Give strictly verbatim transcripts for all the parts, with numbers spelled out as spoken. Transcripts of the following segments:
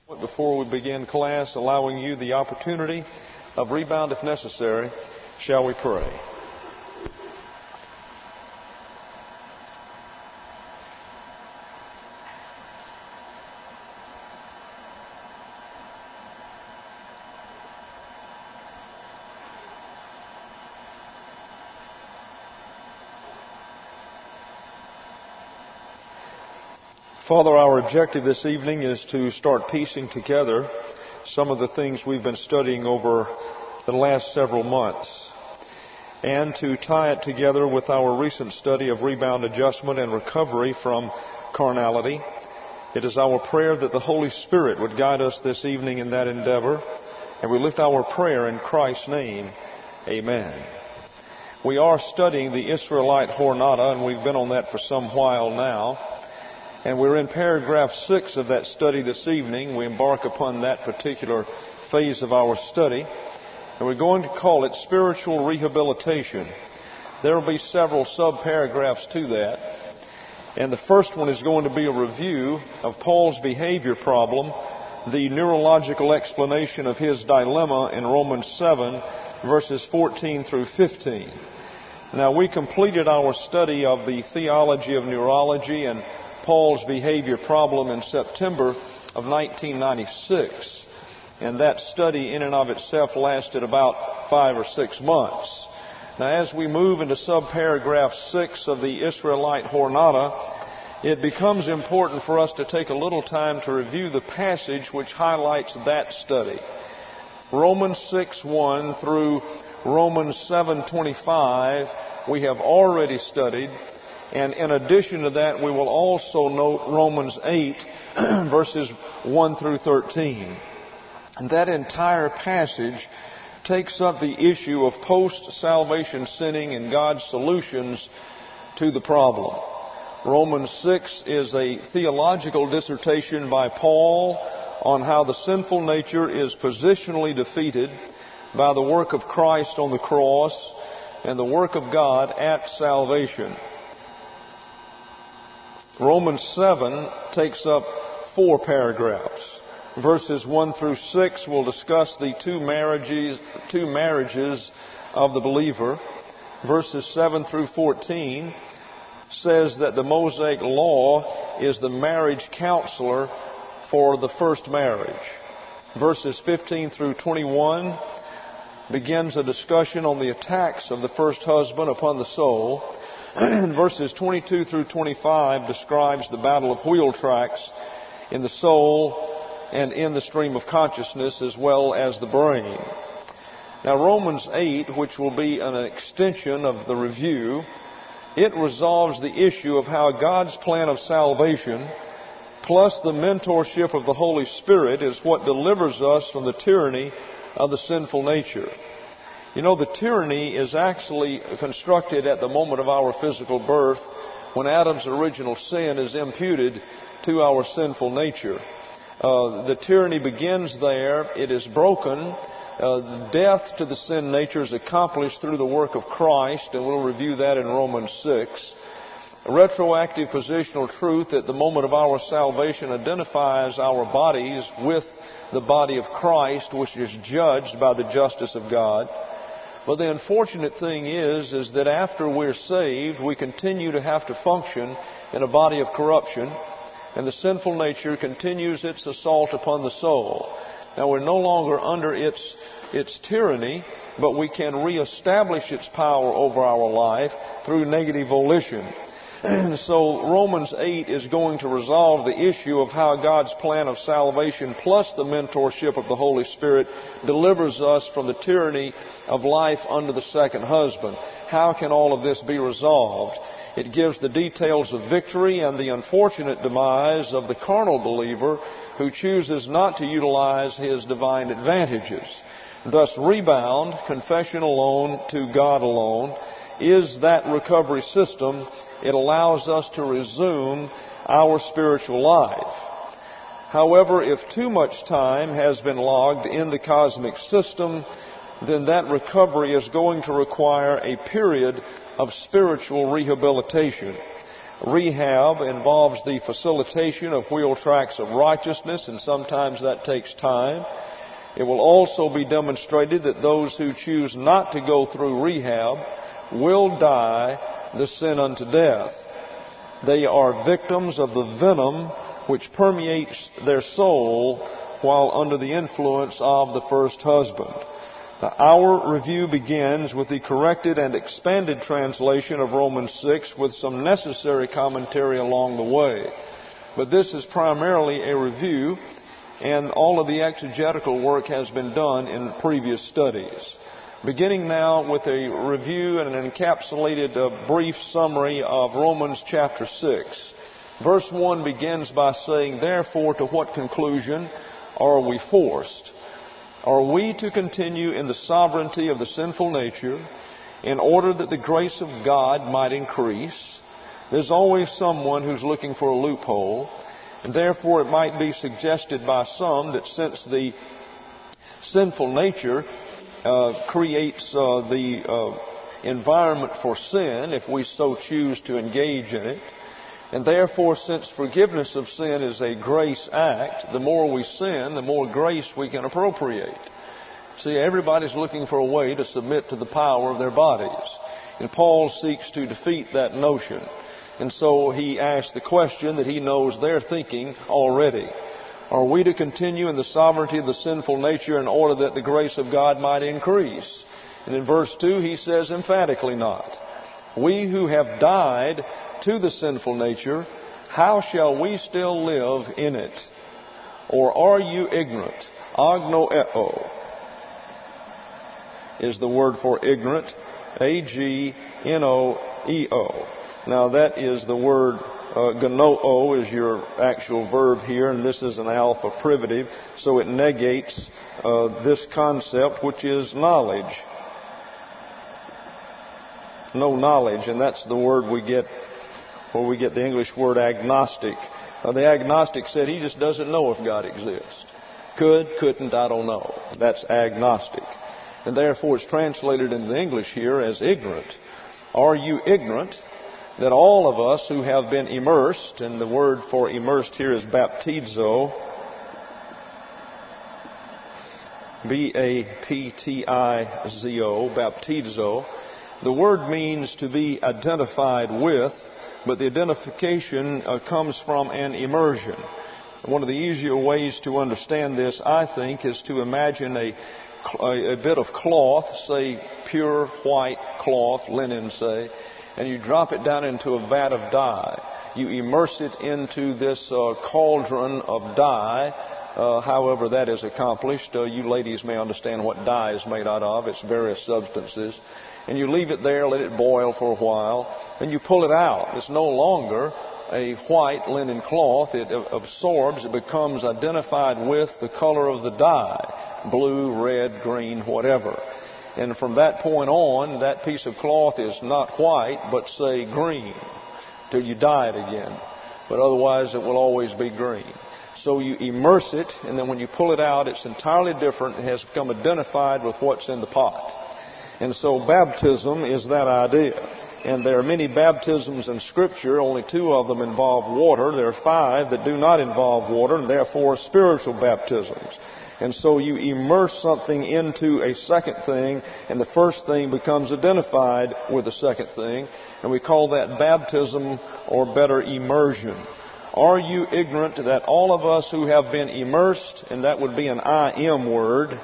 Before we begin class, allowing you the opportunity of rebound if necessary, shall we pray? Father, our objective this evening is to start piecing together some of the things we've been studying over the last several months, and to tie it together with our recent study of rebound adjustment and recovery from carnality. It is our prayer that the Holy Spirit would guide us this evening in that endeavor, and we lift our prayer in Christ's name. Amen. We are studying the Israelite Jornada, and we've been on that for some while now. And we're in paragraph six of that study this evening. We embark upon that particular phase of our study. And we're going to call it spiritual rehabilitation. There will be several sub-paragraphs to that. And the first one is going to be a review of Paul's behavior problem, the neurological explanation of his dilemma in Romans seven, verses fourteen through fifteen. Now, we completed our study of the theology of neurology and Paul's behavior problem in September of nineteen ninety-six. And that study in and of itself lasted about five or six months. Now, as we move into subparagraph six of the Israelite Jornada, it becomes important for us to take a little time to review the passage which highlights that study. Romans six one through Romans seven twenty-five we have already studied. And in addition to that, we will also note Romans eight, verses one through thirteen. And that entire passage takes up the issue of post-salvation sinning and God's solutions to the problem. Romans six is a theological dissertation by Paul on how the sinful nature is positionally defeated by the work of Christ on the cross and the work of God at salvation. Romans seven takes up four paragraphs. Verses one through six will discuss the two marriages, two marriages of the believer. Verses seven through fourteen says that the Mosaic law is the marriage counselor for the first marriage. Verses fifteen through twenty-one begins a discussion on the attacks of the first husband upon the soul. Verses twenty-two through twenty-five describes the battle of wheel tracks in the soul and in the stream of consciousness as well as the brain. Now, Romans eight, which will be an extension of the review, it resolves the issue of how God's plan of salvation plus the mentorship of the Holy Spirit is what delivers us from the tyranny of the sinful nature. You know, the tyranny is actually constructed at the moment of our physical birth when Adam's original sin is imputed to our sinful nature. Uh, the tyranny begins there. It is broken. Uh, death to the sin nature is accomplished through the work of Christ, and we'll review that in Romans six. A retroactive positional truth at the moment of our salvation identifies our bodies with the body of Christ, which is judged by the justice of God. But the unfortunate thing is, is that after we're saved, we continue to have to function in a body of corruption, and the sinful nature continues its assault upon the soul. Now, we're no longer under its, its tyranny, but we can reestablish its power over our life through negative volition. And so Romans eight is going to resolve the issue of how God's plan of salvation plus the mentorship of the Holy Spirit delivers us from the tyranny of life under the second husband. How can all of this be resolved? It gives the details of victory and the unfortunate demise of the carnal believer who chooses not to utilize his divine advantages. Thus, rebound, confession alone to God alone, is that recovery system. It allows us to resume our spiritual life. However, if too much time has been logged in the cosmic system, then that recovery is going to require a period of spiritual rehabilitation. Rehab involves the facilitation of wheel tracks of righteousness, and sometimes that takes time. It will also be demonstrated that those who choose not to go through rehab will die the sin unto death. They are victims of the venom which permeates their soul while under the influence of the first husband. Now, our review begins with the corrected and expanded translation of Romans six with some necessary commentary along the way. But this is primarily a review, and all of the exegetical work has been done in previous studies. Beginning now with a review and an encapsulated uh, brief summary of Romans chapter six. Verse one begins by saying, "Therefore, to what conclusion are we forced? Are we to continue in the sovereignty of the sinful nature in order that the grace of God might increase?" There's always someone who's looking for a loophole, and therefore it might be suggested by some that since the sinful nature uh, creates uh, the uh, environment for sin, if we so choose to engage in it, and therefore, since forgiveness of sin is a grace act, the more we sin, the more grace we can appropriate. See, everybody's looking for a way to submit to the power of their bodies. And Paul seeks to defeat that notion. And so he asks the question that he knows they're thinking already. Are we to continue in the sovereignty of the sinful nature in order that the grace of God might increase? And in verse two he says emphatically not. We who have died to the sinful nature, how shall we still live in it? Or are you ignorant? Agnoeo is the word for ignorant. A G N O E O. Now that is the word, uh, gnoo is your actual verb here, and this is an alpha privative, so it negates uh, this concept, which is knowledge. No knowledge, and that's the word we get where we get the English word agnostic. Uh, the agnostic said he just doesn't know if God exists. Could, couldn't, I don't know. That's agnostic. And therefore it's translated into the English here as ignorant. Are you ignorant that all of us who have been immersed, and the word for immersed here is baptizo, B A P T I Z O, baptizo. The word means to be identified with, but the identification uh, comes from an immersion. One of the easier ways to understand this, I think, is to imagine a, a, a bit of cloth, say pure white cloth, linen, say, and you drop it down into a vat of dye. You immerse it into this uh, cauldron of dye. Uh, however that is accomplished, uh, you ladies may understand what dye is made out of. It's various substances. And you leave it there, let it boil for a while, and you pull it out. It's no longer a white linen cloth. It absorbs, it becomes identified with the color of the dye, blue, red, green, whatever. And from that point on, that piece of cloth is not white, but say green, till you dye it again. But otherwise it will always be green. So you immerse it, and then when you pull it out, it's entirely different. It has become identified with what's in the pot. And so baptism is that idea. And there are many baptisms in Scripture. Only two of them involve water. There are five that do not involve water, and therefore spiritual baptisms. And so you immerse something into a second thing, and the first thing becomes identified with the second thing. And we call that baptism, or better, immersion. Are you ignorant that all of us who have been immersed, and that would be an I M word.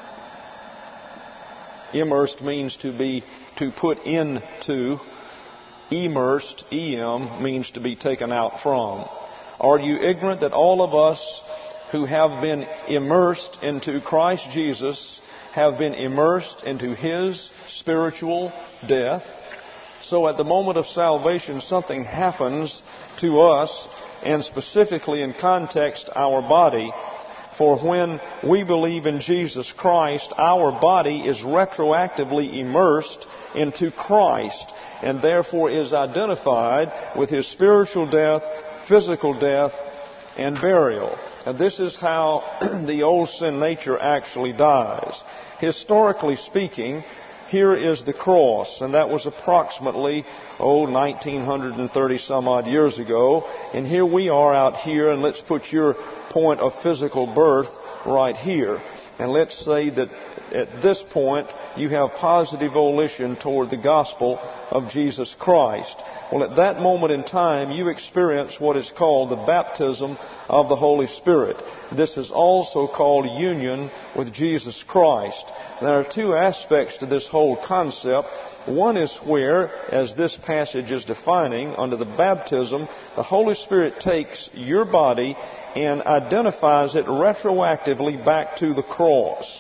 Immersed means to be, to put into. Immersed, E M, means to be taken out from. Are you ignorant that all of us who have been immersed into Christ Jesus have been immersed into His spiritual death? So at the moment of salvation, something happens to us, and specifically in context, our body. For when we believe in Jesus Christ, our body is retroactively immersed into Christ, and therefore is identified with His spiritual death, physical death, and burial. And this is how the old sin nature actually dies. Historically speaking, here is the cross, and that was approximately, oh, nineteen thirty some odd years ago. And here we are out here, and let's put your point of physical birth right here. And let's say that at this point you have positive volition toward the gospel of Jesus Christ. Well, at that moment in time, you experience what is called the baptism of the Holy Spirit. This is also called union with Jesus Christ. There are two aspects to this whole concept. One is where, as this passage is defining, under the baptism, the Holy Spirit takes your body and identifies it retroactively back to the cross.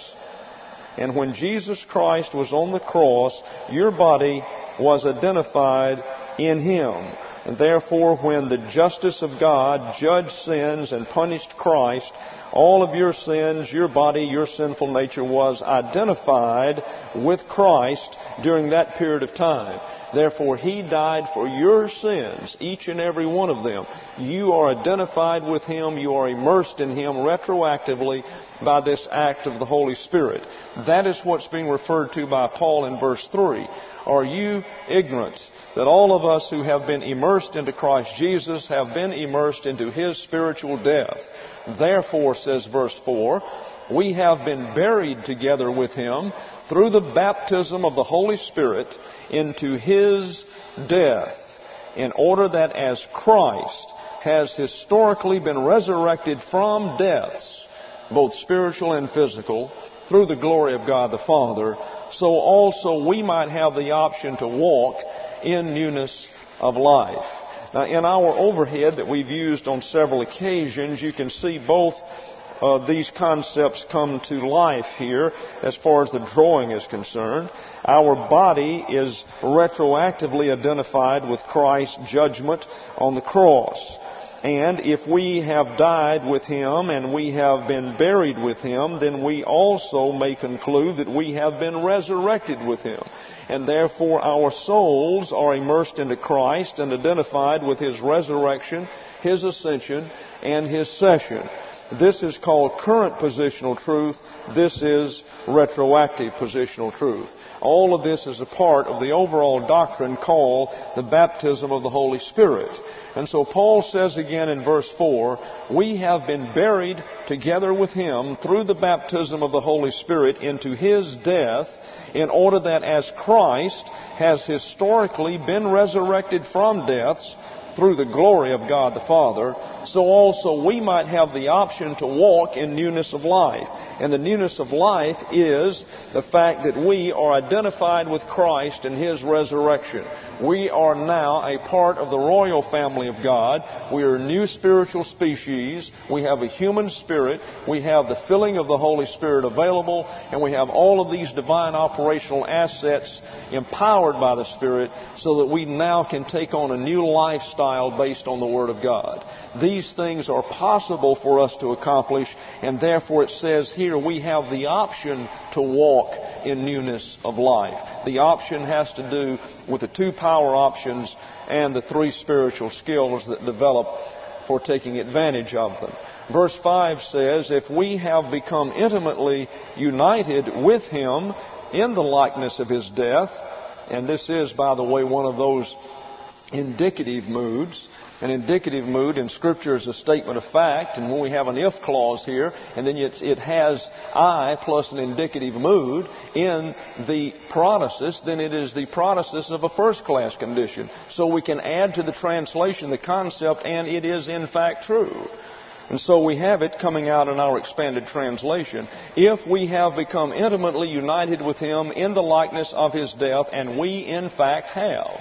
And when Jesus Christ was on the cross, your body was identified in Him. And therefore, when the justice of God judged sins and punished Christ, all of your sins, your body, your sinful nature was identified with Christ during that period of time. Therefore, He died for your sins, each and every one of them. You are identified with Him. You are immersed in Him retroactively by this act of the Holy Spirit. That is what's being referred to by Paul in verse three. Are you ignorant that all of us who have been immersed into Christ Jesus have been immersed into His spiritual death? Therefore, says verse four, we have been buried together with Him through the baptism of the Holy Spirit into His death, in order that as Christ has historically been resurrected from deaths, both spiritual and physical, through the glory of God the Father, so also we might have the option to walk in newness of life. Now, in our overhead that we've used on several occasions, you can see both uh, these concepts come to life here as far as the drawing is concerned. Our body is retroactively identified with Christ's judgment on the cross. And if we have died with Him and we have been buried with Him, then we also may conclude that we have been resurrected with Him. And therefore our souls are immersed into Christ and identified with His resurrection, His ascension, and His session. This is called current positional truth. This is retroactive positional truth. All of this is a part of the overall doctrine called the baptism of the Holy Spirit. And so Paul says again in verse four, we have been buried together with Him through the baptism of the Holy Spirit into His death, in order that as Christ has historically been resurrected from deaths through the glory of God the Father, so also we might have the option to walk in newness of life. And the newness of life is the fact that we are identified with Christ in His resurrection. We are now a part of the royal family of God. We are a new spiritual species. We have a human spirit. We have the filling of the Holy Spirit available. And we have all of these divine operational assets empowered by the Spirit so that we now can take on a new lifestyle based on the Word of God. These things are possible for us to accomplish, and therefore it says here we have the option to walk in newness of life. The option has to do with the two power options and the three spiritual skills that develop for taking advantage of them. Verse five says, if we have become intimately united with Him in the likeness of His death, and this is, by the way, one of those indicative moods. An indicative mood in Scripture is a statement of fact, and when we have an if clause here, and then it, it has I plus an indicative mood in the protasis, then it is the protasis of a first-class condition. So we can add to the translation the concept, and it is in fact true. And so we have it coming out in our expanded translation. If we have become intimately united with Him in the likeness of His death, and we in fact have.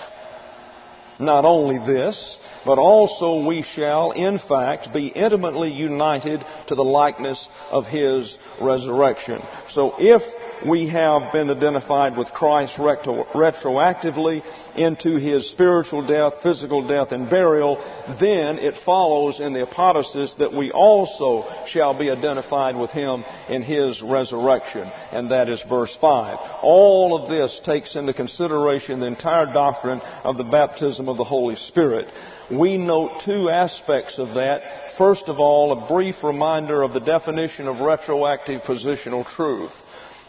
Not only this, but also we shall, in fact, be intimately united to the likeness of His resurrection. So if we have been identified with Christ retro- retroactively into His spiritual death, physical death, and burial, then it follows in the apodosis that we also shall be identified with Him in His resurrection. And that is verse five. All of this takes into consideration the entire doctrine of the baptism of the Holy Spirit. We note two aspects of that. First of all, a brief reminder of the definition of retroactive positional truth.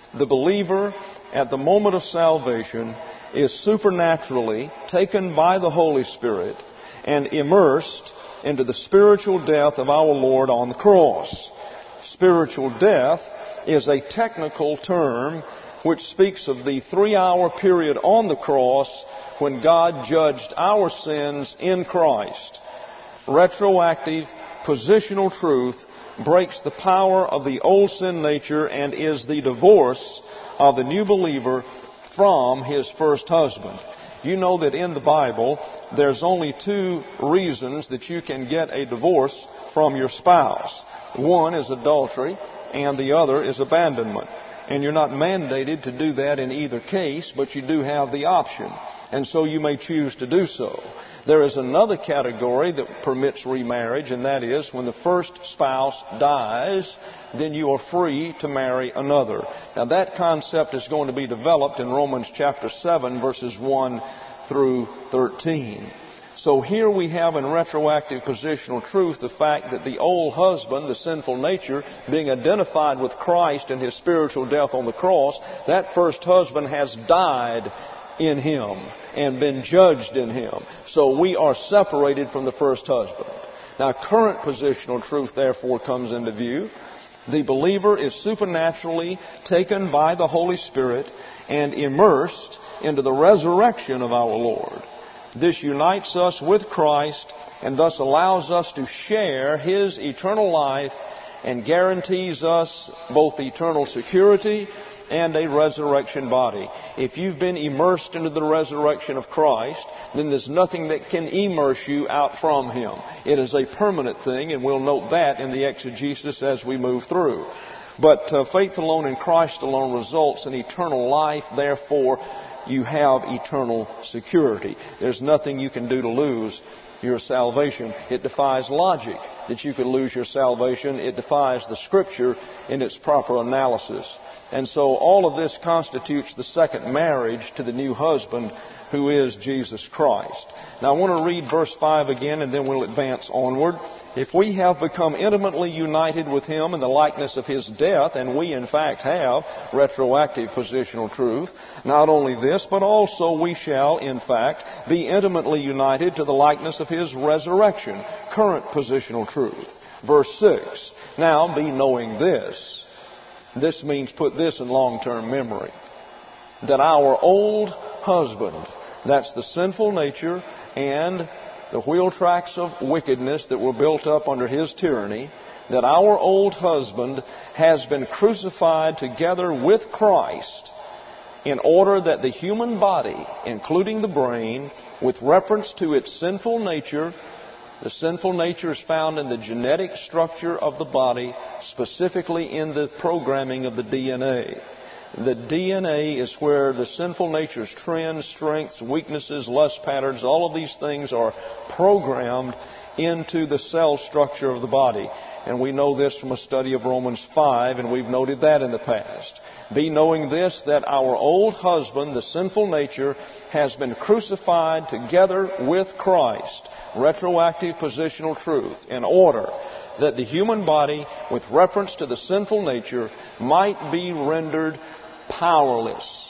The believer at the moment of salvation is supernaturally taken by the Holy Spirit and immersed into the spiritual death of our Lord on the cross. Spiritual death is a technical term which speaks of the three-hour period on the cross when God judged our sins in Christ. Retroactive positional truth breaks the power of the old sin nature and is the divorce of the new believer from his first husband. You know that in the Bible, there's only two reasons that you can get a divorce from your spouse. One is adultery, and the other is abandonment. And you're not mandated to do that in either case, but you do have the option. And so you may choose to do so. There is another category that permits remarriage, and that is when the first spouse dies, then you are free to marry another. Now that concept is going to be developed in Romans chapter seven, verses one through thirteen. So here we have in retroactive positional truth the fact that the old husband, the sinful nature, being identified with Christ in his spiritual death on the cross, that first husband has died in him and been judged in him. So we are separated from the first husband. Now current positional truth therefore comes into view. The believer is supernaturally taken by the Holy Spirit and immersed into the resurrection of our Lord. This unites us with Christ and thus allows us to share His eternal life and guarantees us both eternal security and a resurrection body. If you've been immersed into the resurrection of Christ, then there's nothing that can immerse you out from Him. It is a permanent thing, and we'll note that in the exegesis as we move through. But uh, faith alone in Christ alone results in eternal life. Therefore, you have eternal security. There's nothing you can do to lose your salvation. It defies logic that you could lose your salvation. It defies the Scripture in its proper analysis. And so all of this constitutes the second marriage to the new husband, who is Jesus Christ. Now I want to read verse five again, and then we'll advance onward. If we have become intimately united with Him in the likeness of His death, and we in fact have retroactive positional truth, not only this, but also we shall in fact be intimately united to the likeness of His resurrection, current positional truth. Verse six, now be knowing this. This means put this in long-term memory, that our old husband, that's the sinful nature and the wheel tracks of wickedness that were built up under his tyranny, that our old husband has been crucified together with Christ in order that the human body, including the brain, with reference to its sinful nature, the sinful nature is found in the genetic structure of the body, specifically in the programming of the D N A. The D N A is where the sinful nature's trends, strengths, weaknesses, lust patterns, all of these things are programmed into the cell structure of the body. And we know this from a study of Romans five, and we've noted that in the past. Be knowing this, that our old husband, the sinful nature, has been crucified together with Christ. Retroactive positional truth, in order that the human body, with reference to the sinful nature, might be rendered powerless.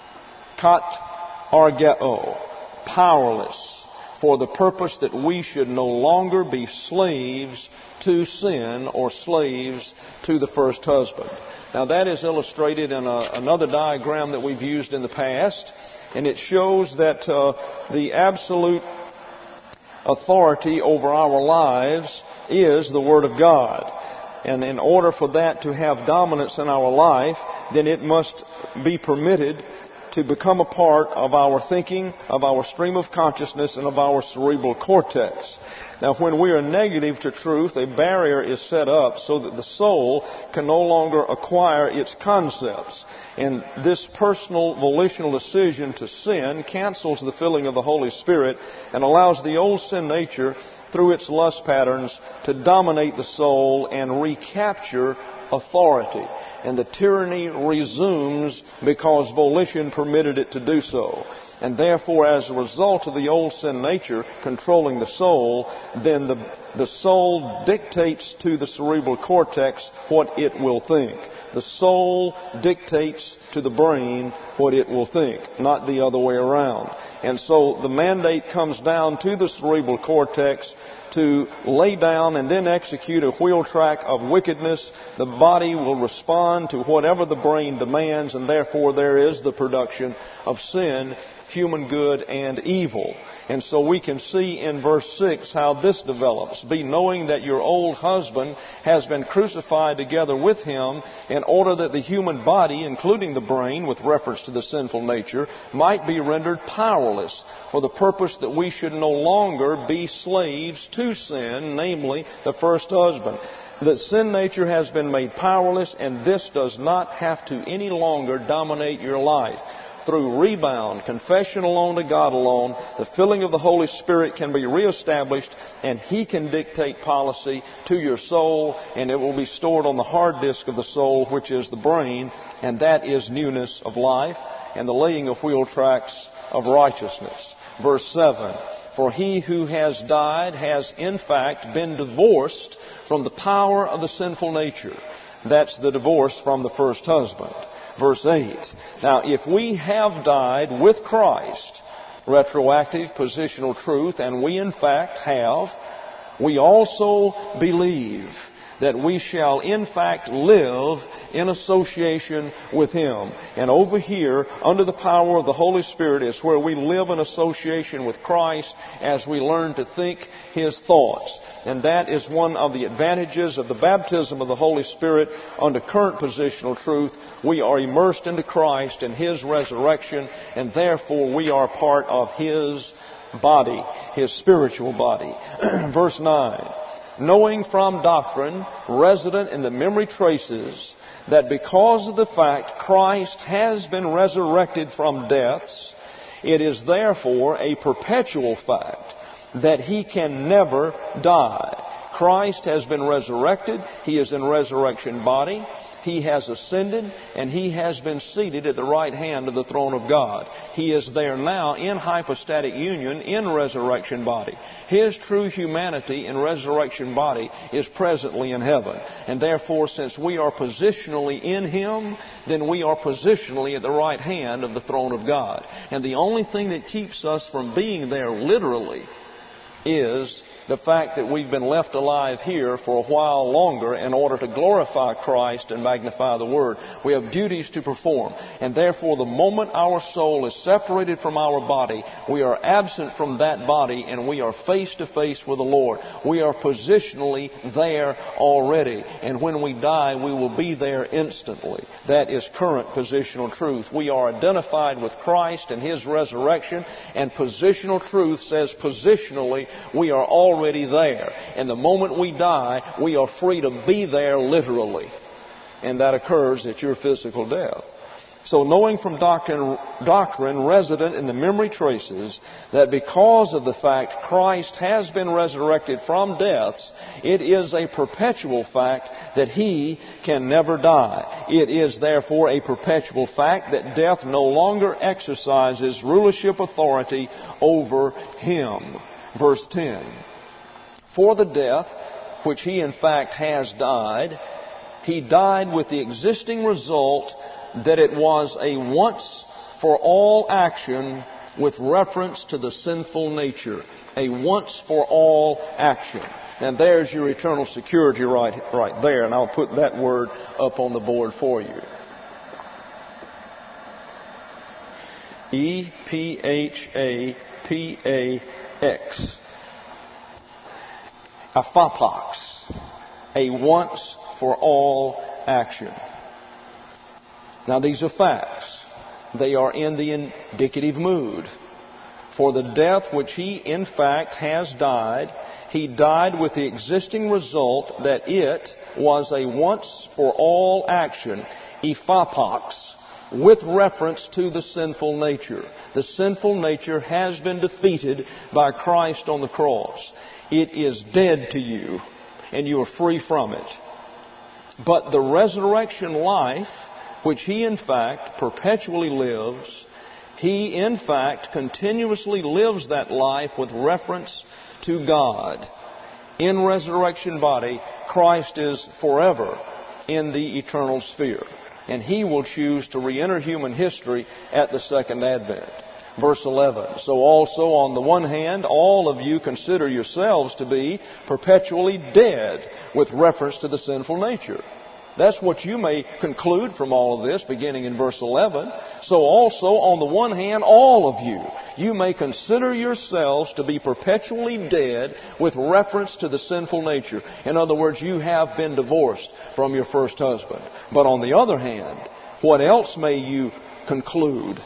Kat argeo, powerless, for the purpose that we should no longer be slaves to sin or slaves to the first husband. Now that is illustrated in a, another diagram that we've used in the past, and it shows that uh, the absolute authority over our lives is the Word of God. And in order for that to have dominance in our life, then it must be permitted to become a part of our thinking, of our stream of consciousness, and of our cerebral cortex. Now, when we are negative to truth, a barrier is set up so that the soul can no longer acquire its concepts. And this personal volitional decision to sin cancels the filling of the Holy Spirit and allows the old sin nature, through its lust patterns, to dominate the soul and recapture authority. and the tyranny resumes because volition permitted it to do so. And therefore, as a result of the old sin nature controlling the soul, then the, the soul dictates to the cerebral cortex what it will think. The soul dictates to the brain what it will think, not the other way around. And so the mandate comes down to the cerebral cortex to lay down and then execute a wheel track of wickedness. The body will respond to whatever the brain demands, and therefore there is the production of sin, human good and evil. And so we can see in verse six how this develops. Be knowing that your old husband has been crucified together with him, in order that the human body, including the brain, with reference to the sinful nature, might be rendered powerless for the purpose that we should no longer be slaves to sin, namely the first husband. The sin nature has been made powerless, and this does not have to any longer dominate your life. Through rebound, confession alone to God alone, the filling of the Holy Spirit can be reestablished, and He can dictate policy to your soul, and it will be stored on the hard disk of the soul, which is the brain, and that is newness of life and the laying of wheel tracks of righteousness. Verse seven, for he who has died has in fact been divorced from the power of the sinful nature. That's the divorce from the first husband. Verse eight. Now, if we have died with Christ, retroactive positional truth, and we in fact have, we also believe that we shall in fact live in association with Him. And over here, under the power of the Holy Spirit, is where we live in association with Christ as we learn to think His thoughts. And that is one of the advantages of the baptism of the Holy Spirit under current positional truth. We are immersed into Christ and His resurrection, and therefore we are part of His body, His spiritual body. Verse nine. Knowing from doctrine, resident in the memory traces, that because of the fact Christ has been resurrected from deaths, it is therefore a perpetual fact that He can never die. Christ has been resurrected. He is in resurrection body. He has ascended, and He has been seated at the right hand of the throne of God. He is there now in hypostatic union in resurrection body. His true humanity in resurrection body is presently in heaven. And therefore, since we are positionally in Him, then we are positionally at the right hand of the throne of God. And the only thing that keeps us from being there literally is the fact that we've been left alive here for a while longer in order to glorify Christ and magnify the Word. We have duties to perform. And therefore, the moment our soul is separated from our body, we are absent from that body and we are face to face with the Lord. We are positionally there already. And when we die, we will be there instantly. That is current positional truth. We are identified with Christ and His resurrection, and positional truth says positionally we are already already there. And the moment we die, we are free to be there literally. And that occurs at your physical death. So knowing from doctrine, doctrine resident in the memory traces, that because of the fact Christ has been resurrected from deaths, it is a perpetual fact that He can never die. It is therefore a perpetual fact that death no longer exercises rulership authority over Him. Verse ten. For the death, which He in fact has died, He died with the existing result that it was a once for all action with reference to the sinful nature. A once for all action. And there's your eternal security right, right there. And I'll put that word up on the board for you. E P H A P A X. Aphapax, a once for all action. Now these are facts. They are in the indicative mood. For the death which He in fact has died, He died with the existing result that it was a once for all action, aphapax, with reference to the sinful nature. The sinful nature has been defeated by Christ on the cross. It is dead to you, and you are free from it. But the resurrection life, which he in fact perpetually lives, he in fact continuously lives that life with reference to God. In resurrection body, Christ is forever in the eternal sphere. And he will choose to re-enter human history at the second advent. Verse eleven, so also on the one hand, all of you consider yourselves to be perpetually dead with reference to the sinful nature. That's what you may conclude from all of this, beginning in verse eleven. So also, on the one hand, all of you, you may consider yourselves to be perpetually dead with reference to the sinful nature. In other words, you have been divorced from your first husband. But on the other hand, what else may you conclude?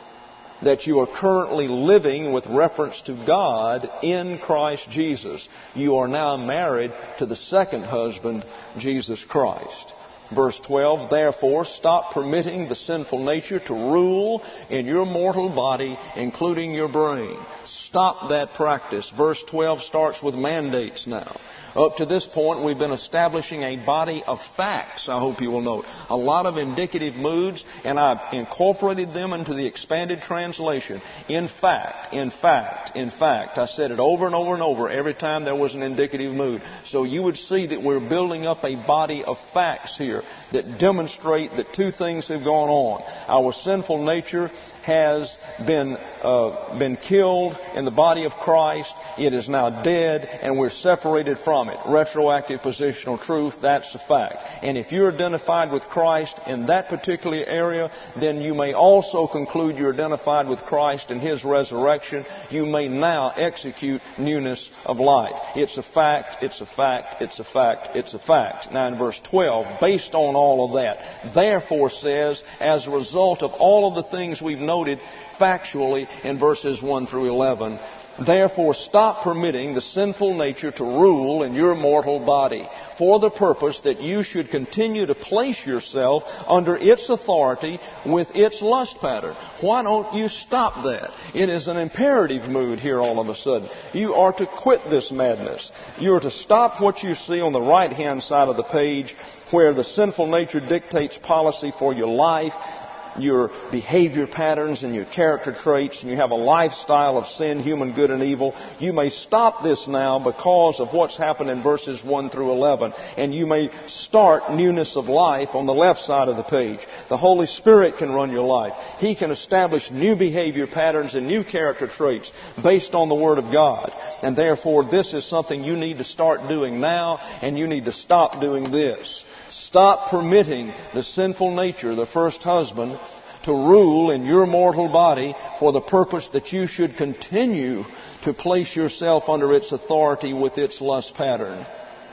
That you are currently living with reference to God in Christ Jesus. You are now married to the second husband, Jesus Christ. Verse twelve, therefore stop permitting the sinful nature to rule in your mortal body, including your brain. Stop that practice. Verse twelve starts with mandates now. Up to this point, we've been establishing a body of facts, I hope you will note. A lot of indicative moods, and I've incorporated them into the expanded translation. In fact, in fact, in fact. I said it over and over and over every time there was an indicative mood. So you would see that we're building up a body of facts here that demonstrate that two things have gone on. Our sinful nature has been uh, been killed in the body of Christ. It is now dead, and we're separated from it. Retroactive positional truth, that's a fact. And if you're identified with Christ in that particular area, then you may also conclude you're identified with Christ in His resurrection. You may now execute newness of life. It's a fact, it's a fact, it's a fact, it's a fact. Now in verse twelve, based on all of that, therefore says, as a result of all of the things we've noted factually in verses one through eleven, therefore stop permitting the sinful nature to rule in your mortal body, for the purpose that you should continue to place yourself under its authority with its lust pattern. Why don't you stop that? It is an imperative mood here all of a sudden. You are to quit this madness. You are to stop what you see on the right-hand side of the page, where the sinful nature dictates policy for your life, your behavior patterns and your character traits, and you have a lifestyle of sin, human good and evil. You may stop this now because of what's happened in verses one through eleven, and you may start newness of life on the left side of the page. The Holy Spirit can run your life. He can establish new behavior patterns and new character traits based on the Word of God. And therefore, this is something you need to start doing now, and you need to stop doing this. Stop permitting the sinful nature, the first husband, to rule in your mortal body for the purpose that you should continue to place yourself under its authority with its lust pattern.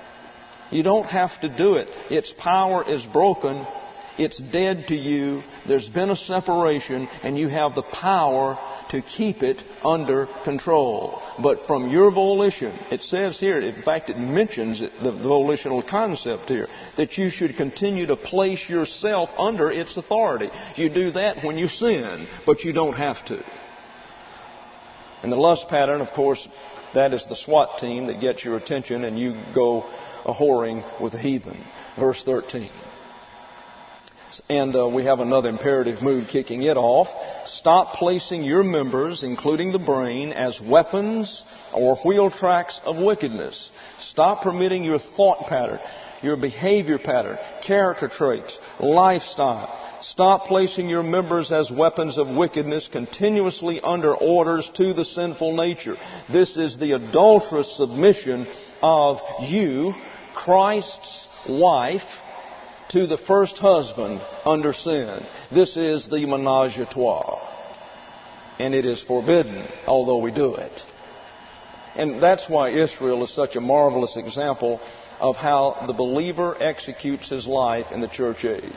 You don't have to do it. Its power is broken. It's dead to you. There's been a separation, and you have the power to keep it under control. But from your volition, it says here, in fact it mentions it, the volitional concept here, that you should continue to place yourself under its authority. You do that when you sin, but you don't have to. And the lust pattern, of course, that is the SWAT team that gets your attention and you go a-whoring with a heathen. Verse thirteen. And uh, we have another imperative mood kicking it off. Stop placing your members, including the brain, as weapons or wheel tracks of wickedness. Stop permitting your thought pattern, your behavior pattern, character traits, lifestyle. Stop placing your members as weapons of wickedness continuously under orders to the sinful nature. This is the adulterous submission of you, Christ's wife, to the first husband under sin. This is the menage a trois. And it is forbidden, although we do it. And that's why Israel is such a marvelous example of how the believer executes his life in the church age.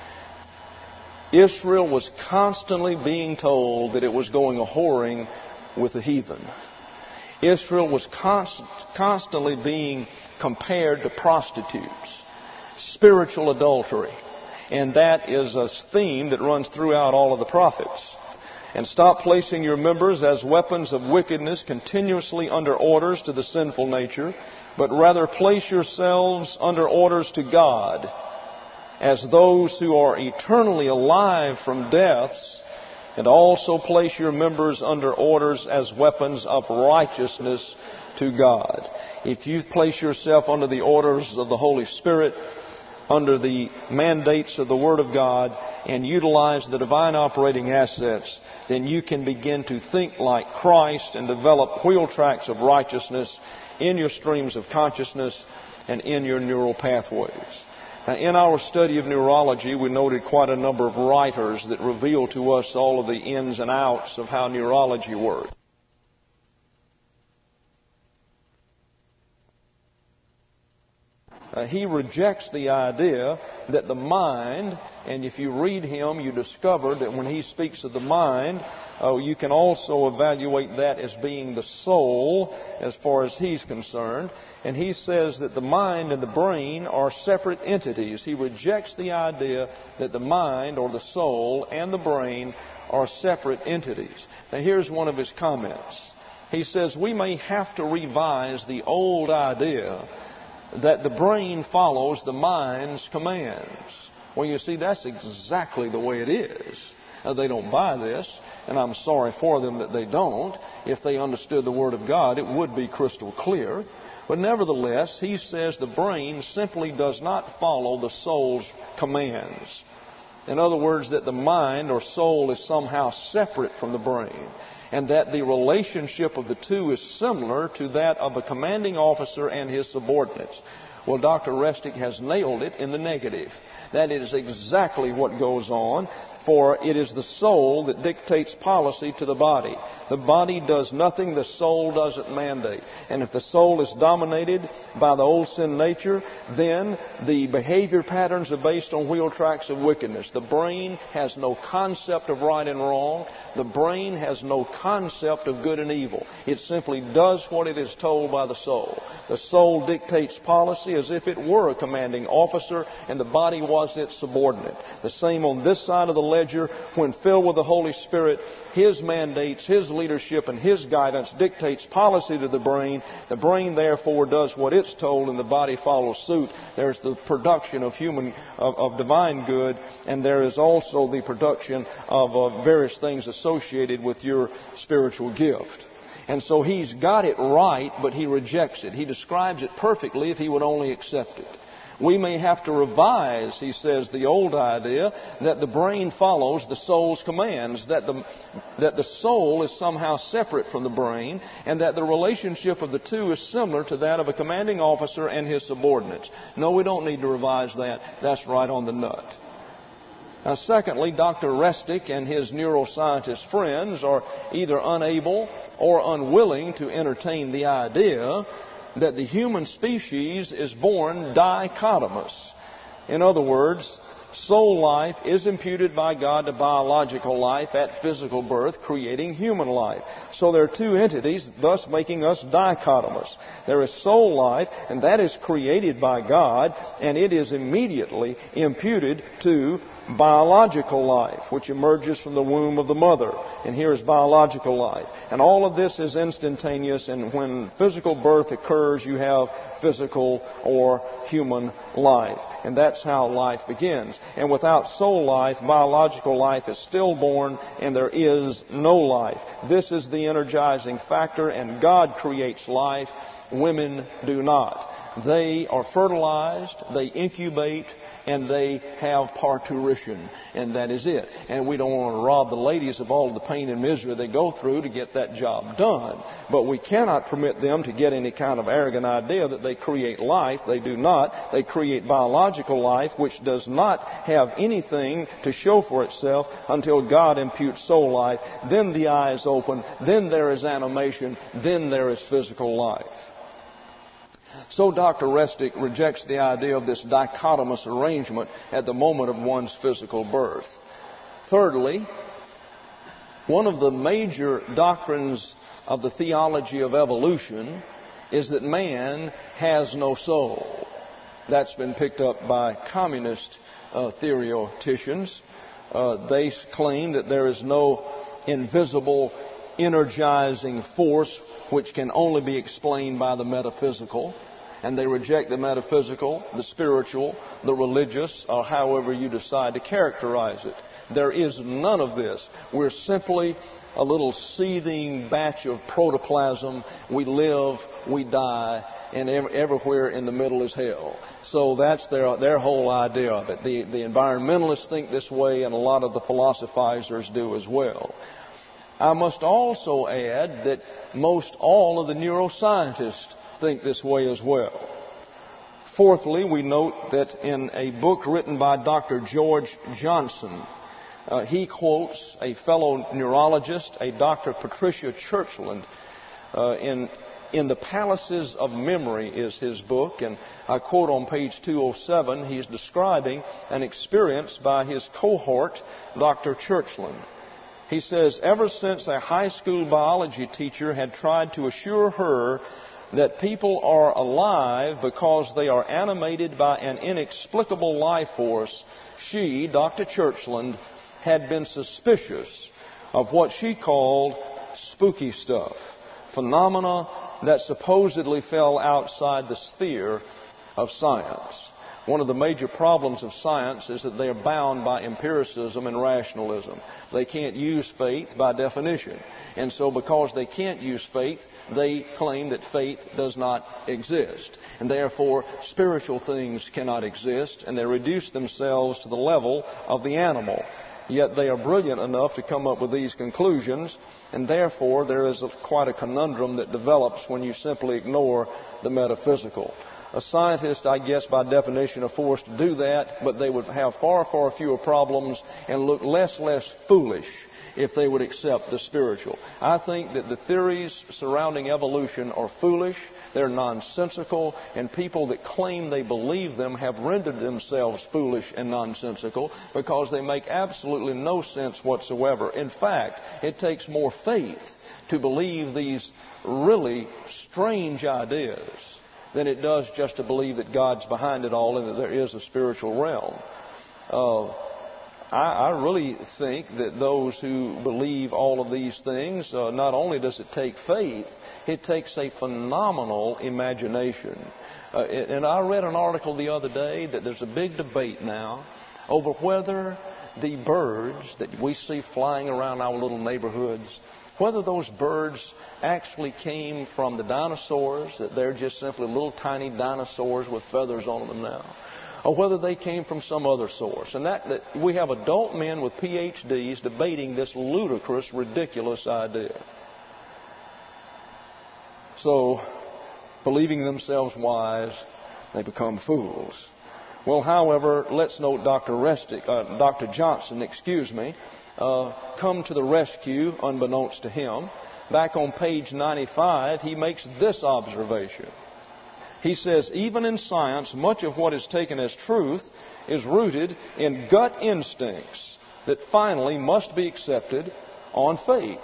Israel was constantly being told that it was going a-whoring with the heathen. Israel was const- constantly being compared to prostitutes. Spiritual adultery. And that is a theme that runs throughout all of the prophets. And stop placing your members as weapons of wickedness continuously under orders to the sinful nature, but rather place yourselves under orders to God as those who are eternally alive from deaths, and also place your members under orders as weapons of righteousness to God. If you place yourself under the orders of the Holy Spirit, under the mandates of the Word of God, and utilize the divine operating assets, then you can begin to think like Christ and develop wheel tracks of righteousness in your streams of consciousness and in your neural pathways. Now, in our study of neurology, we noted quite a number of writers that reveal to us all of the ins and outs of how neurology works. Uh, he rejects the idea that the mind, and if you read him, you discover that when he speaks of the mind, uh, you can also evaluate that as being the soul as far as he's concerned. And he says that the mind and the brain are separate entities. He rejects the idea that the mind or the soul and the brain are separate entities. Now here's one of his comments. He says, we may have to revise the old idea that the brain follows the mind's commands. Well, you see, that's exactly the way it is. Now, they don't buy this, and I'm sorry for them that they don't. If they understood the Word of God, it would be crystal clear. But nevertheless, he says the brain simply does not follow the soul's commands. In other words, that the mind or soul is somehow separate from the brain, and that the relationship of the two is similar to that of a commanding officer and his subordinates. Well, Doctor Restic has nailed it in the negative. That is exactly what goes on, for it is the soul that dictates policy to the body. The body does nothing the soul doesn't mandate. And if the soul is dominated by the old sin nature, then the behavior patterns are based on wheel tracks of wickedness. The brain has no concept of right and wrong. The brain has no concept of good and evil. It simply does what it is told by the soul. The soul dictates policy as if it were a commanding officer and the body was its subordinate. The same on this side of the ledger. When filled with the Holy Spirit, His mandates, His leadership, and His guidance dictates policy to the brain. The brain, therefore, does what it's told, and the body follows suit. There's the production of human, of, of divine good, and there is also the production of uh, various things associated with your spiritual gift. And so he's got it right, but he rejects it. He describes it perfectly if he would only accept it. We may have to revise, he says, the old idea that the brain follows the soul's commands, that the, that the soul is somehow separate from the brain, and that the relationship of the two is similar to that of a commanding officer and his subordinates. No, we don't need to revise that. That's right on the nut. Now, secondly, Doctor Restic and his neuroscientist friends are either unable or unwilling to entertain the idea that the human species is born dichotomous. In other words, soul life is imputed by God to biological life at physical birth, creating human life. So there are two entities, thus making us dichotomous. There is soul life, and that is created by God, and it is immediately imputed to biological life, which emerges from the womb of the mother. And here is biological life. And all of this is instantaneous, and when physical birth occurs, you have physical or human life. And that's how life begins. And without soul life, biological life is stillborn, and there is no life. This is the energizing factor, and God creates life. Women do not. They are fertilized, they incubate, and they have parturition, and that is it. And we don't want to rob the ladies of all the pain and misery they go through to get that job done. But we cannot permit them to get any kind of arrogant idea that they create life. They do not. They create biological life, which does not have anything to show for itself until God imputes soul life. Then the eyes open. Then there is animation. Then there is physical life. So Doctor Restic rejects the idea of this dichotomous arrangement at the moment of one's physical birth. Thirdly, one of the major doctrines of the theology of evolution is that man has no soul. That's been picked up by communist uh, theoreticians. Uh, they claim that there is no invisible energizing force which can only be explained by the metaphysical. and they reject the metaphysical, the spiritual, the religious, or however you decide to characterize it. There is none of this. We're simply a little seething batch of protoplasm. We live, we die, and everywhere in the middle is hell. So that's their their whole idea of it. The, the environmentalists think this way, and a lot of the philosophizers do as well. I must also add that most all of the neuroscientists think this way as well. Fourthly, we note that in a book written by Doctor George Johnson, uh, he quotes a fellow neurologist, a Doctor Patricia Churchland, uh, in In the Palaces of Memory is his book, and I quote on page two oh seven, he's describing an experience by his cohort, Doctor Churchland. He says, ever since a high school biology teacher had tried to assure her that people are alive because they are animated by an inexplicable life force, she, Doctor Churchland, had been suspicious of what she called spooky stuff, phenomena that supposedly fell outside the sphere of science. One of the major problems of science is that they are bound by empiricism and rationalism. They can't use faith by definition. And so because they can't use faith, they claim that faith does not exist. And therefore, spiritual things cannot exist, and they reduce themselves to the level of the animal. Yet they are brilliant enough to come up with these conclusions, and therefore there is a, quite a conundrum that develops when you simply ignore the metaphysical. A scientist, I guess, by definition, are forced to do that, but they would have far, far fewer problems and look less, less foolish if they would accept the spiritual. I think that the theories surrounding evolution are foolish, they're nonsensical, and people that claim they believe them have rendered themselves foolish and nonsensical because they make absolutely no sense whatsoever. In fact, it takes more faith to believe these really strange ideas than it does just to believe that God's behind it all and that there is a spiritual realm. Uh, I, I really think that those who believe all of these things, uh, not only does it take faith, it takes a phenomenal imagination. Uh, and I read an article the other day that there's a big debate now over whether the birds that we see flying around our little neighborhoods, whether those birds actually came from the dinosaurs, that they're just simply little tiny dinosaurs with feathers on them now, or whether they came from some other source. And that, that we have adult men with P H Ds debating this ludicrous, ridiculous idea. So, believing themselves wise, they become fools. Well, however, let's note Doctor Restic, uh, Doctor Johnson, excuse me, uh, come to the rescue unbeknownst to him. Back on page ninety-five, he makes this observation. He says, even in science, much of what is taken as truth is rooted in gut instincts that finally must be accepted on faith.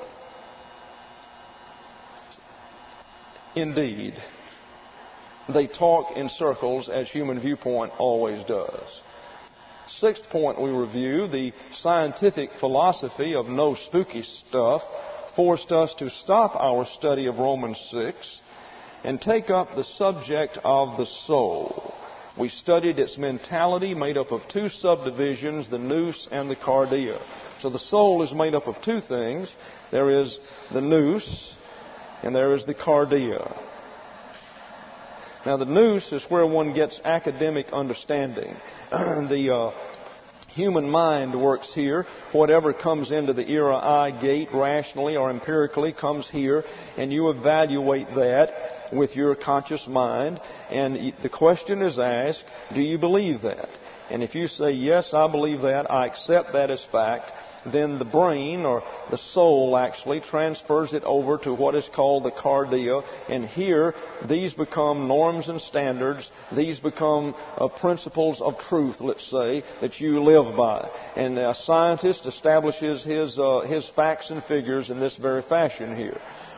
Indeed, they talk in circles as human viewpoint always does. Sixth point we review, the scientific philosophy of no spooky stuff forced us to stop our study of Romans six and take up the subject of the soul. We studied its mentality made up of two subdivisions, the nous and the cardia. So the soul is made up of two things. There is the nous and there is the cardia. Now the nous is where one gets academic understanding. the uh, human mind works here. Whatever comes into the ear or eye gate rationally or empirically comes here, and you evaluate that with your conscious mind. And the question is asked, do you believe that? And if you say, yes, I believe that, I accept that as fact, then the brain, or the soul actually, transfers it over to what is called the cardia. And here, these become norms and standards. These become uh, principles of truth, let's say, that you live by. And a scientist establishes his, uh, his facts and figures in this very fashion here.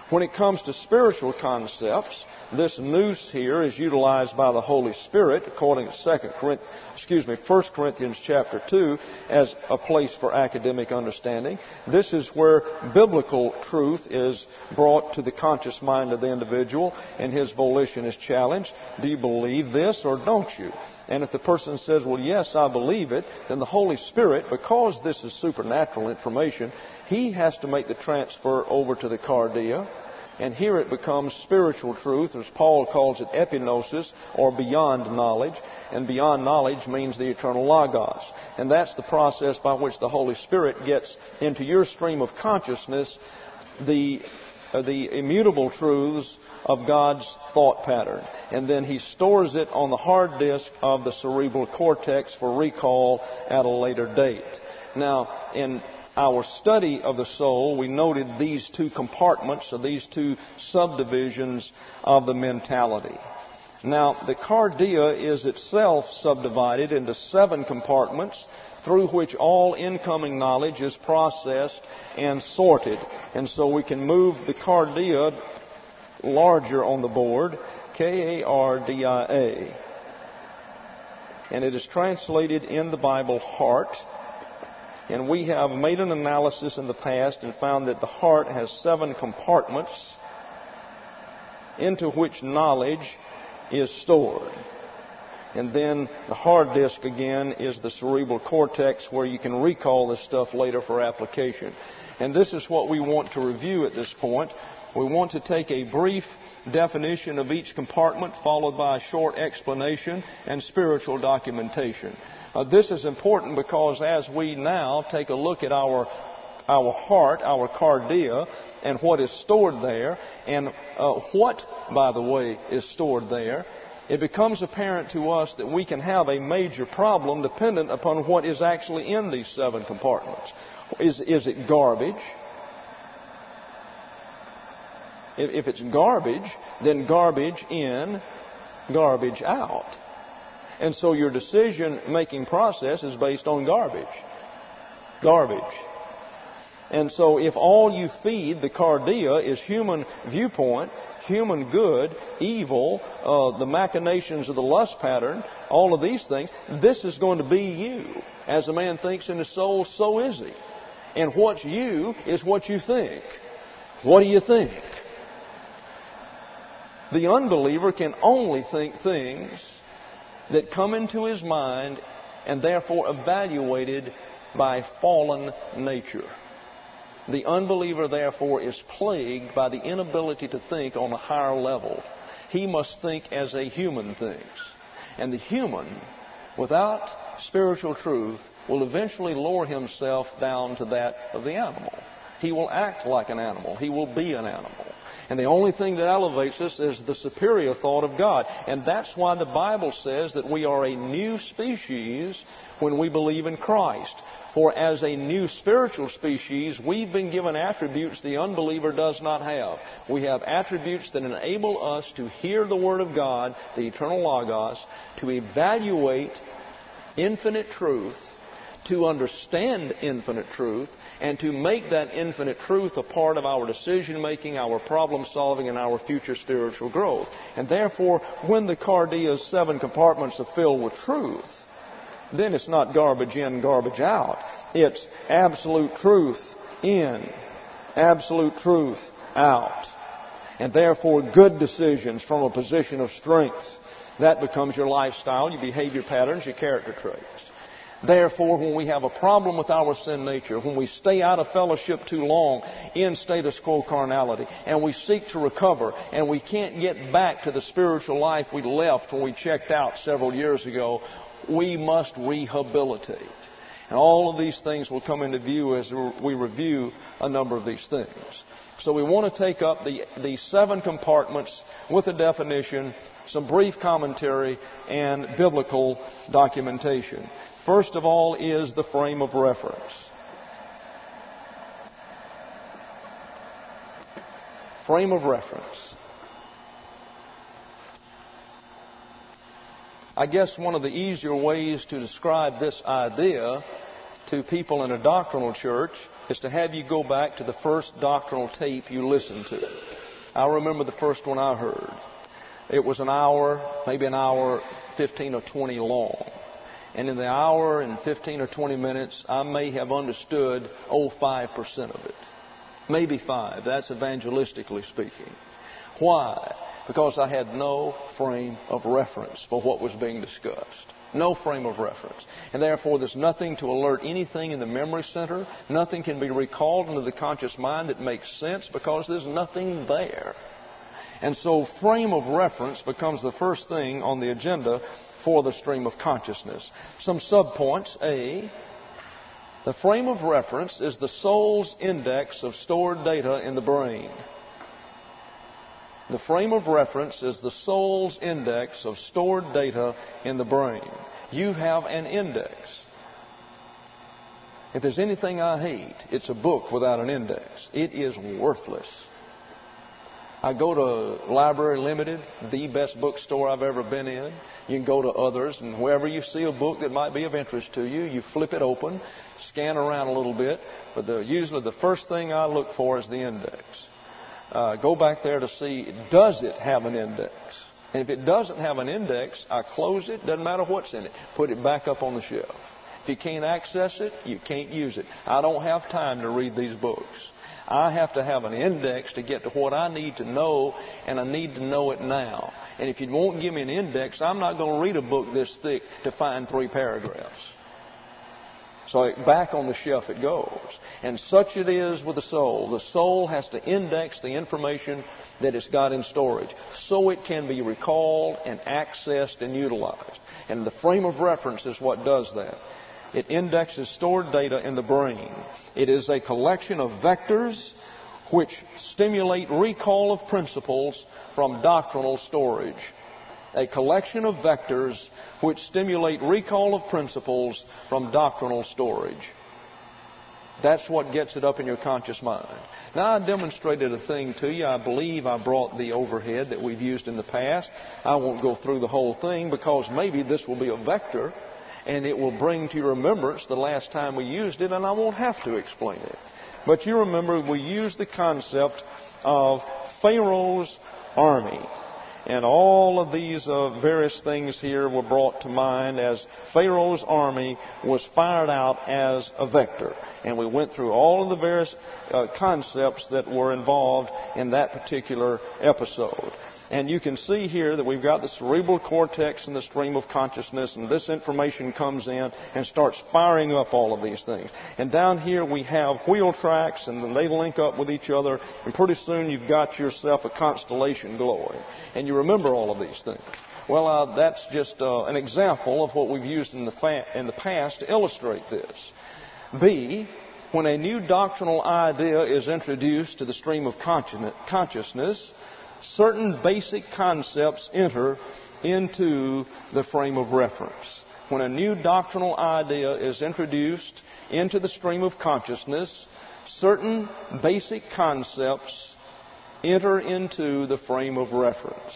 When it comes to spiritual concepts, this nous here is utilized by the Holy Spirit, according to Second Corinthians, excuse me, First Corinthians chapter two, as a place for academic understanding. This is where biblical truth is brought to the conscious mind of the individual, and his volition is challenged. Do you believe this or don't you? And if the person says, well, yes, I believe it, then the Holy Spirit, because this is supernatural information, He has to make the transfer over to the cardia. And here it becomes spiritual truth, as Paul calls it, epignosis, or beyond knowledge. And beyond knowledge means the eternal logos. And that's the process by which the Holy Spirit gets into your stream of consciousness the, uh, the immutable truths of God's thought pattern. And then He stores it on the hard disk of the cerebral cortex for recall at a later date. Now, in our study of the soul, we noted these two compartments, or these two subdivisions of the mentality. Now, the cardia is itself subdivided into seven compartments through which all incoming knowledge is processed and sorted. And so we can move the cardia larger on the board, K A R D I A. And it is translated in the Bible heart. And we have made an analysis in the past and found that the heart has seven compartments into which knowledge is stored. And then the hard disk again is the cerebral cortex, where you can recall this stuff later for application. And this is what we want to review at this point. We want to take a brief definition of each compartment, followed by a short explanation and spiritual documentation. Uh, this is important because as we now take a look at our our heart, our cardia, and what is stored there, and uh, what, by the way, is stored there, it becomes apparent to us that we can have a major problem dependent upon what is actually in these seven compartments. Is, is it garbage? If it's garbage, then garbage in, garbage out. And so your decision-making process is based on garbage. Garbage. And so if all you feed the cardia is human viewpoint, human good, evil, uh, the machinations of the lust pattern, all of these things, this is going to be you. As a man thinks in his soul, so is he. And what's you is what you think. What do you think? The unbeliever can only think things that come into his mind and therefore evaluated by fallen nature. The unbeliever, therefore, is plagued by the inability to think on a higher level. He must think as a human thinks. And the human, without spiritual truth, will eventually lower himself down to that of the animal. He will act like an animal. He will be an animal. And the only thing that elevates us is the superior thought of God. And that's why the Bible says that we are a new species when we believe in Christ. For as a new spiritual species, we've been given attributes the unbeliever does not have. We have attributes that enable us to hear the Word of God, the eternal Logos, to evaluate infinite truth, to understand infinite truth, and to make that infinite truth a part of our decision-making, our problem-solving, and our future spiritual growth. And therefore, when the cardia's seven compartments are filled with truth, then it's not garbage in, garbage out. It's absolute truth in, absolute truth out. And therefore, good decisions from a position of strength. That becomes your lifestyle, your behavior patterns, your character traits. Therefore, when we have a problem with our sin nature, when we stay out of fellowship too long in status quo carnality, and we seek to recover, and we can't get back to the spiritual life we left when we checked out several years ago, we must rehabilitate. And all of these things will come into view as we review a number of these things. So we want to take up the, the seven compartments with a definition, some brief commentary, and biblical documentation. First of all is the frame of reference. Frame of reference. I guess one of the easier ways to describe this idea to people in a doctrinal church is to have you go back to the first doctrinal tape you listened to. I remember the first one I heard. It was an hour, maybe an hour, fifteen or twenty long. And in the hour and fifteen or twenty minutes, I may have understood, oh, five percent of it. Maybe five. That's evangelistically speaking. Why? Because I had no frame of reference for what was being discussed. No frame of reference. And therefore, there's nothing to alert anything in the memory center. Nothing can be recalled into the conscious mind that makes sense because there's nothing there. And so frame of reference becomes the first thing on the agenda for the stream of consciousness. Some subpoints. A, the frame of reference is the soul's index of stored data in the brain. The frame of reference is the soul's index of stored data in the brain. You have an index. If there's anything I hate, it's a book without an index. It is worthless. I go to Library Limited, the best bookstore I've ever been in. You can go to others, and wherever you see a book that might be of interest to you, you flip it open, scan around a little bit, but the, usually the first thing I look for is the index. Uh, go back there to see, does it have an index? And if it doesn't have an index, I close it, doesn't matter what's in it, put it back up on the shelf. If you can't access it, you can't use it. I don't have time to read these books. I have to have an index to get to what I need to know, and I need to know it now. And if you won't give me an index, I'm not going to read a book this thick to find three paragraphs. So back on the shelf it goes. And such it is with the soul. The soul has to index the information that it's got in storage so it can be recalled and accessed and utilized. And the frame of reference is what does that. It indexes stored data in the brain. It is a collection of vectors which stimulate recall of principles from doctrinal storage. A collection of vectors which stimulate recall of principles from doctrinal storage. That's what gets it up in your conscious mind. Now, I demonstrated a thing to you. I believe I brought the overhead that we've used in the past. I won't go through the whole thing because maybe this will be a vector and it will bring to your remembrance the last time we used it, and I won't have to explain it. But you remember we used the concept of Pharaoh's army. And all of these uh, various things here were brought to mind as Pharaoh's army was fired out as a vector. And we went through all of the various uh, concepts that were involved in that particular episode. And you can see here that we've got the cerebral cortex and the stream of consciousness, and this information comes in and starts firing up all of these things. And down here we have wheel tracks, and then they link up with each other, and pretty soon you've got yourself a constellation glowing. And you remember all of these things. Well, uh, that's just uh, an example of what we've used in the, fa- in the past to illustrate this. B, when a new doctrinal idea is introduced to the stream of consciousness, certain basic concepts enter into the frame of reference. When a new doctrinal idea is introduced into the stream of consciousness, certain basic concepts enter into the frame of reference.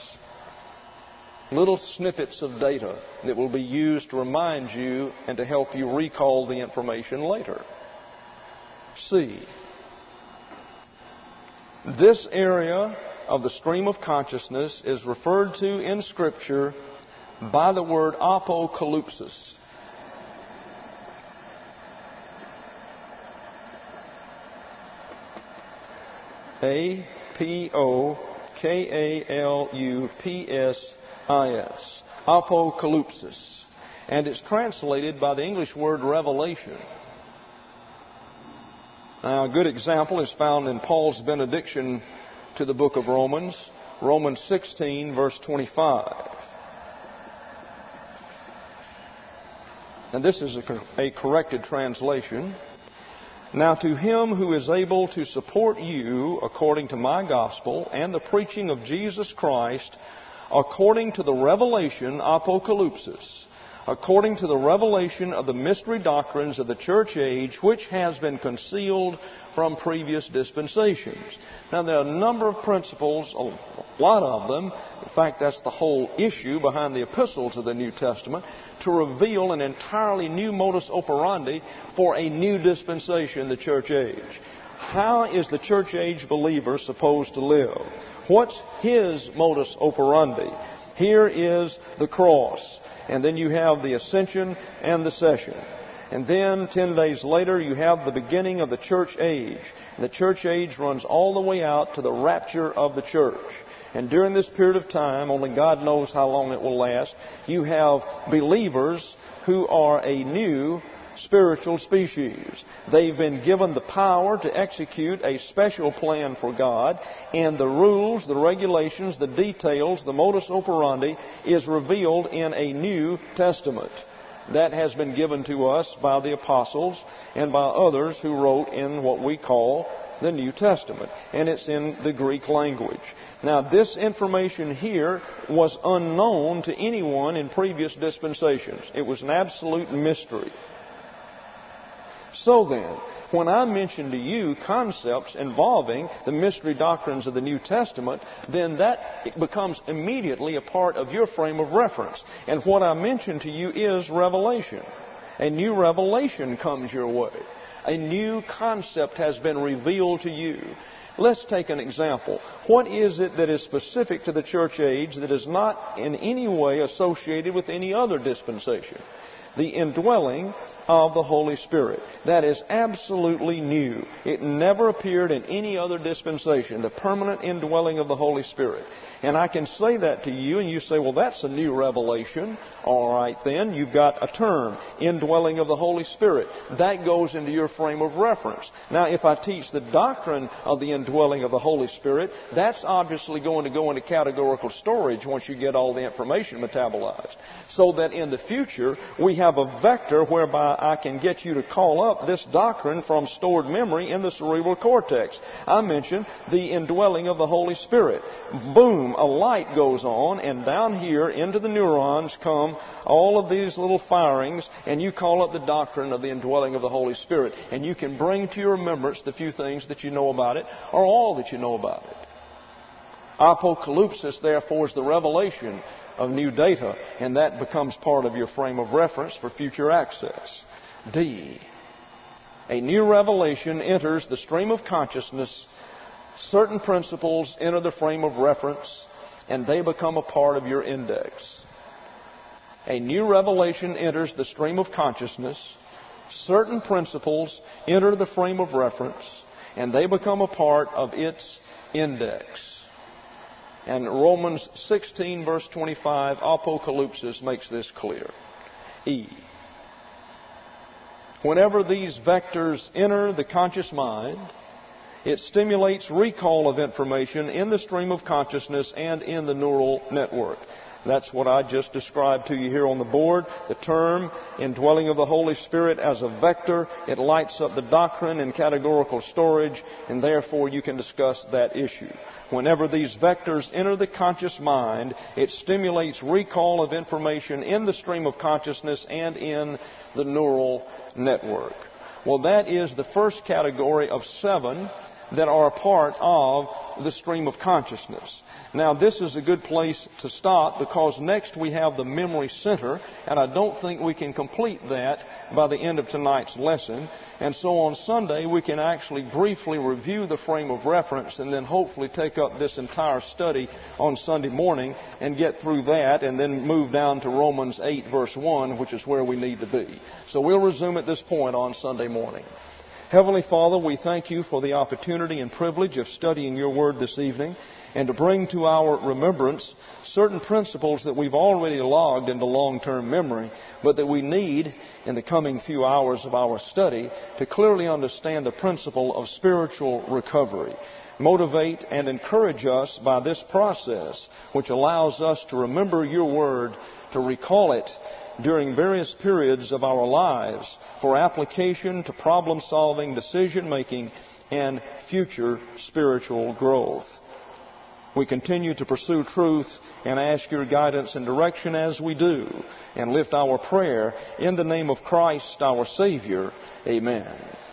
Little snippets of data that will be used to remind you and to help you recall the information later. C. This area of the stream of consciousness is referred to in Scripture by the word apocalypsis. A P O K A L U P S I S. Apocalypsis. And it's translated by the English word revelation. Now, a good example is found in Paul's benediction to the book of Romans, Romans sixteen, verse twenty-five. And this is a, a corrected translation. Now to him who is able to support you according to my gospel and the preaching of Jesus Christ, according to the revelation, apocalypsis, according to the revelation of the mystery doctrines of the church age, which has been concealed from previous dispensations. Now, there are a number of principles, a lot of them. In fact, that's the whole issue behind the epistles of the New Testament, to reveal an entirely new modus operandi for a new dispensation, the church age. How is the church age believer supposed to live? What's his modus operandi? Here is the cross. And then you have the ascension and the session. And then ten days later you have the beginning of the church age. And the church age runs all the way out to the rapture of the church. And during this period of time, only God knows how long it will last, you have believers who are a new spiritual species. They've been given the power to execute a special plan for God, and the rules, the regulations, the details, the modus operandi is revealed in a New Testament. That has been given to us by the apostles and by others who wrote in what we call the New Testament. And it's in the Greek language. Now, this information here was unknown to anyone in previous dispensations. It was an absolute mystery. So then, when I mention to you concepts involving the mystery doctrines of the New Testament, then that becomes immediately a part of your frame of reference. And what I mention to you is revelation. A new revelation comes your way. A new concept has been revealed to you. Let's take an example. What is it that is specific to the church age that is not in any way associated with any other dispensation? The indwelling of the Holy Spirit. That is absolutely new. It never appeared in any other dispensation, the permanent indwelling of the Holy Spirit. And I can say that to you, and you say, well, that's a new revelation. All right, then, you've got a term, indwelling of the Holy Spirit. That goes into your frame of reference. Now, if I teach the doctrine of the indwelling of the Holy Spirit, that's obviously going to go into categorical storage once you get all the information metabolized. So that in the future, we have a vector whereby I can get you to call up this doctrine from stored memory in the cerebral cortex. I mentioned the indwelling of the Holy Spirit. Boom, a light goes on, and down here into the neurons come all of these little firings, and you call up the doctrine of the indwelling of the Holy Spirit. And you can bring to your remembrance the few things that you know about it, or all that you know about it. Apocalypsis, therefore, is the revelation of new data, and that becomes part of your frame of reference for future access. D. A new revelation enters the stream of consciousness. Certain principles enter the frame of reference, and they become a part of your index. A new revelation enters the stream of consciousness. Certain principles enter the frame of reference, and they become a part of its index. And Romans sixteen, verse twenty-five, Apocalypsis makes this clear. E. Whenever these vectors enter the conscious mind, it stimulates recall of information in the stream of consciousness and in the neural network. That's what I just described to you here on the board. The term indwelling of the Holy Spirit as a vector. It lights up the doctrine in categorical storage, and therefore you can discuss that issue. Whenever these vectors enter the conscious mind, it stimulates recall of information in the stream of consciousness and in the neural network. Well, that is the first category of seven that are a part of the stream of consciousness. Now, this is a good place to stop because next we have the memory center, and I don't think we can complete that by the end of tonight's lesson. And so on Sunday, we can actually briefly review the frame of reference and then hopefully take up this entire study on Sunday morning and get through that and then move down to Romans eight, verse one, which is where we need to be. So we'll resume at this point on Sunday morning. Heavenly Father, we thank you for the opportunity and privilege of studying your word this evening and to bring to our remembrance certain principles that we've already logged into long-term memory, but that we need in the coming few hours of our study to clearly understand the principle of spiritual recovery. Motivate and encourage us by this process, which allows us to remember your word, to recall it during various periods of our lives for application to problem-solving, decision-making, and future spiritual growth. We continue to pursue truth and ask your guidance and direction as we do, and lift our prayer in the name of Christ, our Savior. Amen.